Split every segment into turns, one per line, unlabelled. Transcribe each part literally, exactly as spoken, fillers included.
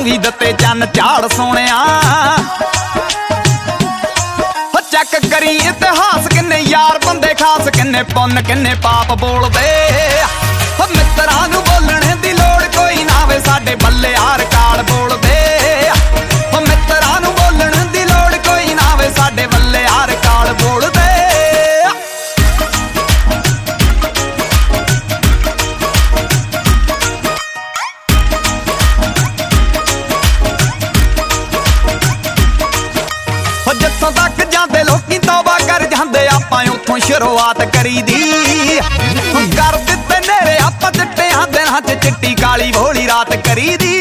ਵੀ ਦਿੱਤੇ ਚੰਨ ਝਾੜ ਸੋਹਣਿਆ। ਚੈੱਕ ਕਰੀ ਇਤਿਹਾਸ ਕਿੰਨੇ ਯਾਰ ਬੰਦੇ ਖਾਸ, ਕਿੰਨੇ ਪੁੰਨ ਕਿੰਨੇ ਪਾਪ ਬੋਲਦੇ। ਮਿੱਤਰਾਂ ਨੂੰ ਬੋਲਣ ਦੀ ਲੋੜ ਕੋਈ ਨਾ ਵੇ, ਸਾਡੇ ਬੱਲੇ ਆ ਰਿਕਾਰਡ ਬੋਲਦੇ। ਮਿੱਤਰਾਂ ਨੂੰ ਬੋਲਣ ਦੀ ਲੋੜ ਕੋਈ ਨਾ ਵੇ, ਸਾਡੇ ਬੱਲੇ ਆ ਰਿਕਾਰਡ ਬੋਲਦੇ। ਜਿੱਥੋਂ ਤੱਕ ਜਾਂਦੇ ਲੋਕੀ ਤੌਬਾ ਕਰ ਜਾਂਦੇ, ਆਪਾਂ ਉੱਥੋਂ ਸ਼ੁਰੂਆਤ ਕਰੀ ਦੀ। ਕਰ ਦਿੱਤੇ ਨੇਰੇ ਆਪਾਂ ਚਿੱਟਿਆਂ ਦਿਨਾਂ ਚ, ਚਿੱਟੀ ਕਾਲੀ ਭੋਲੀ ਰਾਤ ਕਰੀ ਦੀ।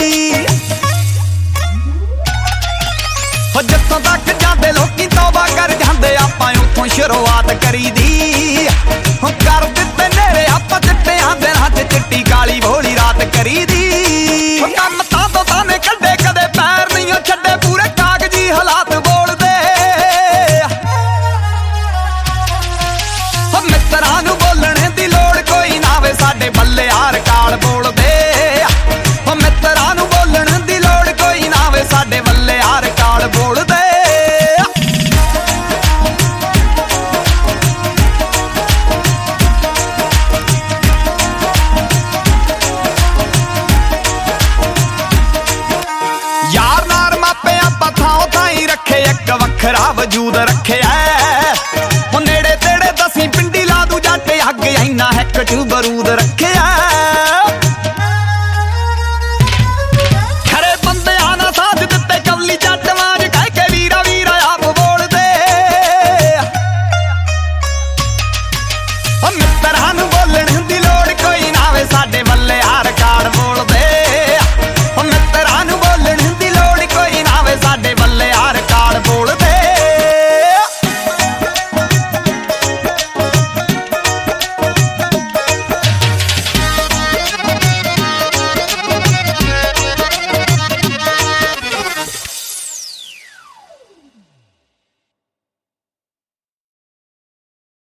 ਜਿੱਥੋਂ ਤੱਕ ਜਾਂਦੇ ਲੋਕੀ ਤੌਬਾ ਕਰ ਜਾਂਦੇ, ਆਪਾਂ ਉੱਥੋਂ ਸ਼ੁਰੂਆਤ ਕਰੀ ਦੀ। ਕਰ ਦਿੱਤੇ ਨੇਰੇ ਆਪਾਂ ਚਿੱਟਿਆਂ ਦਿਨਾਂ ਚ, ਚਿੱਟੀ ਕਾਲੀ ਭੋਲੀ ਰਾਤ ਕਰੀ ਦੀ। ਕੰਮ ਤਾਂ ਤੋਂ ਤਾਨੇ ਕੱਢੇ, ਕਦੇ ਪੈਰ ਨਹੀਂ ਛੱਡੇ, ਪੂਰੇ ਕਾਗਜ਼ੀ ਹਾਲਾਤ ਬੋਲਦੇ। ਮਿੱਤਰਾਂ ਨੂੰ ਬੋਲਣ ਦੀ ਲੋੜ ਕੋਈ ਨਾ ਵੇ, ਸਾਡੇ ਬੱਲੇ ਆ ਰਿਕਾਰਡ ਬੋਲਦੇ। ਮਿੱਤਰਾਂ ਨੂੰ ਬੋਲਣ ਦੀ ਲੋੜ ਕੋਈ ਨਾ ਵੇ, ਸਾਡੇ ਬੱਲੇ ਆ ਰਿਕਾਰਡ ਬੋਲਦੇ। ਯਾਰ ਨਾਰ ਮਾਪੇ ਆਪਾਂ ਥਾਂ ਥਾਈ ਰੱਖੇ, ਇੱਕ ਵੱਖਰਾ ਵਜੂਦ ਰੱਖਿਆ। ਉਹ ਨੇੜੇ ਤੇੜੇ ਦਸੀਂ ਪਿੰਡੀ ਲਾ ਦੂ ਜੱਟ, ਅੱਗ ਇੰਨਾ ਹੈਕ ਚ ਬਰੂਦ ਰੱਖਿਆ।